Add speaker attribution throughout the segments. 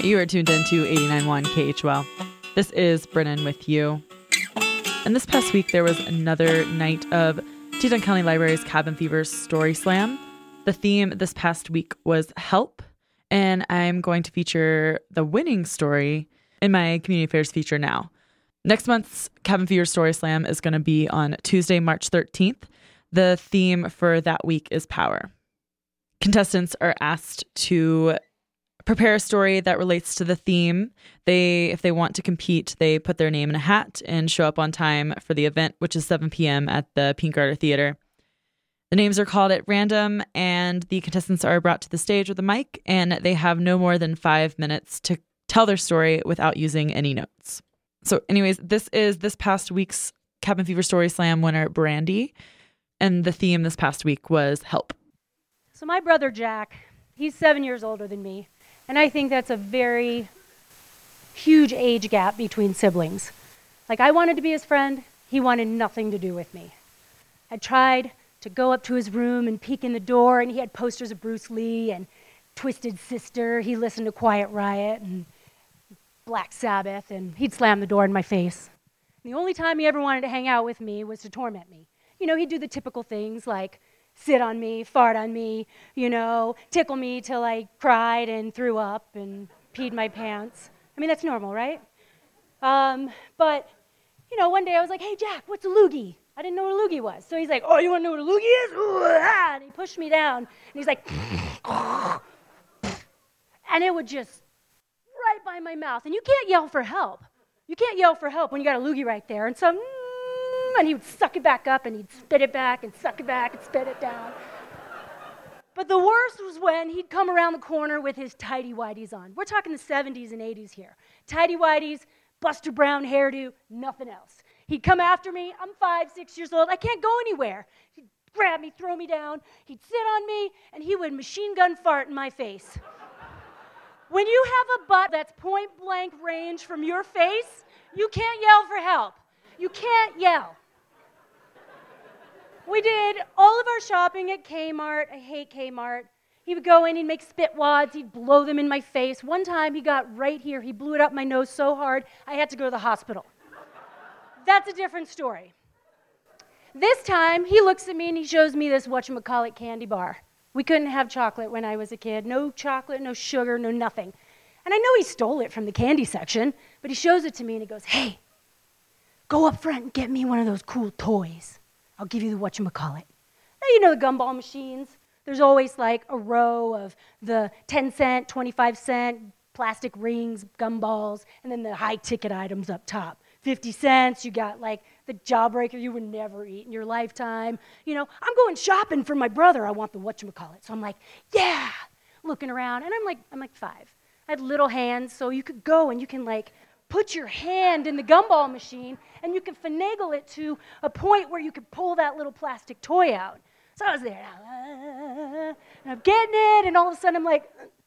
Speaker 1: You are tuned in to 89.1 KHWL. This is Brennan with you. And this past week, there was another night of Teton County Library's Cabin Fever Story Slam. The theme this past week was help, and I'm going to feature the winning story in my community affairs feature now. Next month's Cabin Fever Story Slam is going to be on Tuesday, March 13th. The theme for that week is power. Contestants are asked to prepare a story that relates to the theme. If they want to compete, they put their name in a hat and show up on time for the event, which is 7 p.m. at the Pink Garter Theater. The names are called at random, and the contestants are brought to the stage with a mic, and they have no more than 5 minutes to tell their story without using any notes. So anyways, this is this past week's Cabin Fever Story Slam winner, Brandy, and the theme this past week was help.
Speaker 2: So my brother Jack, he's 7 years older than me. And I think that's a very huge age gap between siblings. Like, I wanted to be his friend. He wanted nothing to do with me. I tried to go up to his room and peek in the door, and he had posters of Bruce Lee and Twisted Sister. He listened to Quiet Riot and Black Sabbath, and he'd slam the door in my face. And the only time he ever wanted to hang out with me was to torment me. You know, he'd do the typical things like sit on me, fart on me, tickle me till I cried and threw up and peed my pants. I mean, that's normal, right? But, one day I was like, hey, Jack, what's a loogie? I didn't know what a loogie was. So he's like, oh, you want to know what a loogie is? Ooh, ah. And he pushed me down, and he's like, and it would just right by my mouth. And you can't yell for help. You can't yell for help when you got a loogie right there. And so, and he would suck it back up, and he'd spit it back, and suck it back, and spit it down. But the worst was when he'd come around the corner with his tighty-whities on. We're talking the 70s and 80s here. Tighty-whities, Buster Brown hairdo, nothing else. He'd come after me. I'm 5, 6 years old. I can't go anywhere. He'd grab me, throw me down. He'd sit on me, and he would machine gun fart in my face. When you have a butt that's point-blank range from your face, you can't yell for help. You can't yell. We did all of our shopping at Kmart. I hate Kmart. He would go in, he'd make spit wads, he'd blow them in my face. One time he got right here, he blew it up my nose so hard, I had to go to the hospital. That's a different story. This time, he looks at me and he shows me this whatchamacallit candy bar. We couldn't have chocolate when I was a kid. No chocolate, no sugar, no nothing. And I know he stole it from the candy section, but he shows it to me and he goes, hey, go up front and get me one of those cool toys. I'll give you the whatchamacallit. Now, you know the gumball machines. There's always like a row of the 10 cent, 25 cent plastic rings, gumballs, and then the high ticket items up top. 50 cents, you got like the Jawbreaker you would never eat in your lifetime. I'm going shopping for my brother. I want the whatchamacallit. So I'm like, yeah, looking around. And I'm like 5. I had little hands, so you could go and you can like put your hand in the gumball machine, and you can finagle it to a point where you could pull that little plastic toy out. So I was there, and I'm getting it, and all of a sudden I'm like,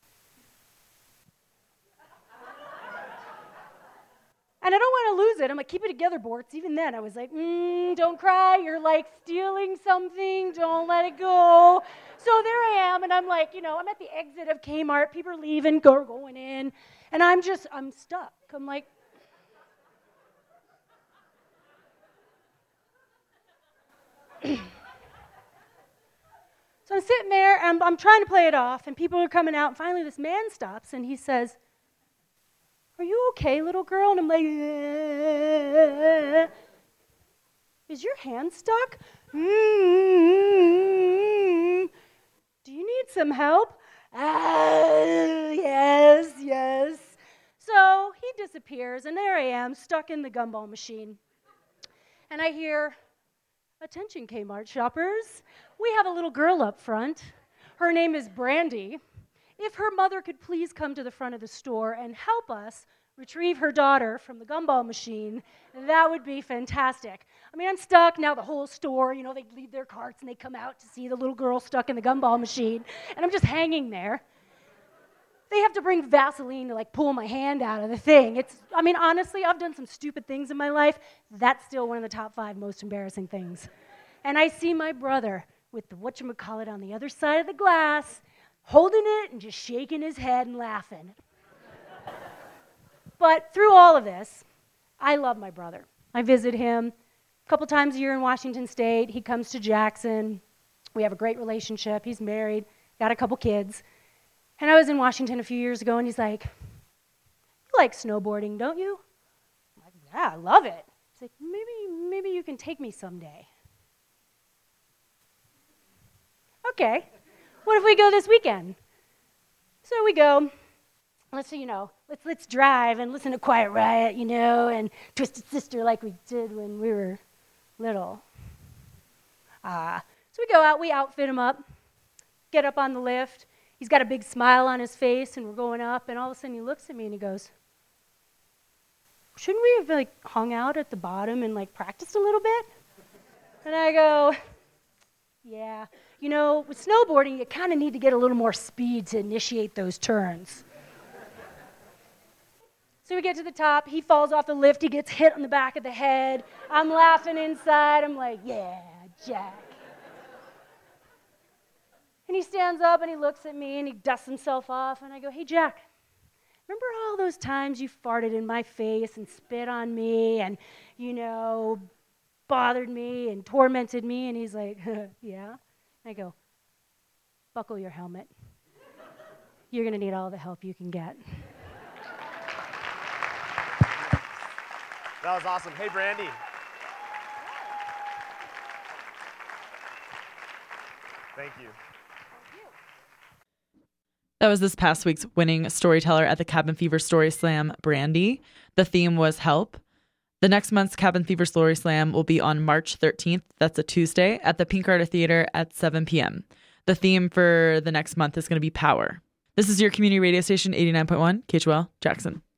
Speaker 2: and I don't want to lose it. I'm like, keep it together, Bortz. Even then, I was like, don't cry. You're like stealing something. Don't let it go. So there I am, and I'm like, I'm at the exit of Kmart. People are leaving, going in, and I'm stuck. I'm like, so I'm sitting there, and I'm trying to play it off, and people are coming out, and finally this man stops, and he says, are you okay, little girl? And I'm like, is your hand stuck? Do you need some help? Yes. So he disappears, and there I am, stuck in the gumball machine. And I hear, attention Kmart shoppers, we have a little girl up front. Her name is Brandy. If her mother could please come to the front of the store and help us retrieve her daughter from the gumball machine, that would be fantastic. I mean, I'm stuck now. The whole store, they leave their carts and they come out to see the little girl stuck in the gumball machine, and I'm just hanging there. They have to bring Vaseline to pull my hand out of the thing. Honestly, I've done some stupid things in my life. That's still one of the top 5 most embarrassing things. And I see my brother with the whatchamacallit on the other side of the glass, holding it and just shaking his head and laughing. But through all of this, I love my brother. I visit him a couple times a year in Washington State. He comes to Jackson. We have a great relationship. He's married, got a couple kids. And I was in Washington a few years ago, and he's like, "You like snowboarding, don't you?" I'm like, "Yeah, I love it." He's like, maybe you can take me someday. Okay, what if we go this weekend? So we go. Let's drive and listen to Quiet Riot, and Twisted Sister like we did when we were little. So we go out, we outfit him up, get up on the lift. He's got a big smile on his face, and we're going up, and all of a sudden he looks at me and he goes, "Shouldn't we have hung out at the bottom and practiced a little bit?" And I go, "Yeah, with snowboarding, you kind of need to get a little more speed to initiate those turns." So we get to the top, he falls off the lift, he gets hit on the back of the head. I'm laughing inside, I'm like, "Yeah, Jack." And he stands up and he looks at me and he dusts himself off, and I go, "Hey, Jack, remember all those times you farted in my face and spit on me and, bothered me and tormented me?" And he's like, "Yeah." And I go, "Buckle your helmet. You're going to need all the help you can get."
Speaker 3: That was awesome. Hey, Brandy. Thank you.
Speaker 1: That was this past week's winning storyteller at the Cabin Fever Story Slam, Brandy. The theme was help. The next month's Cabin Fever Story Slam will be on March 13th. That's a Tuesday at the Pink Garter Theater at 7 p.m. The theme for the next month is going to be power. This is your community radio station, 89.1 KHOL Jackson.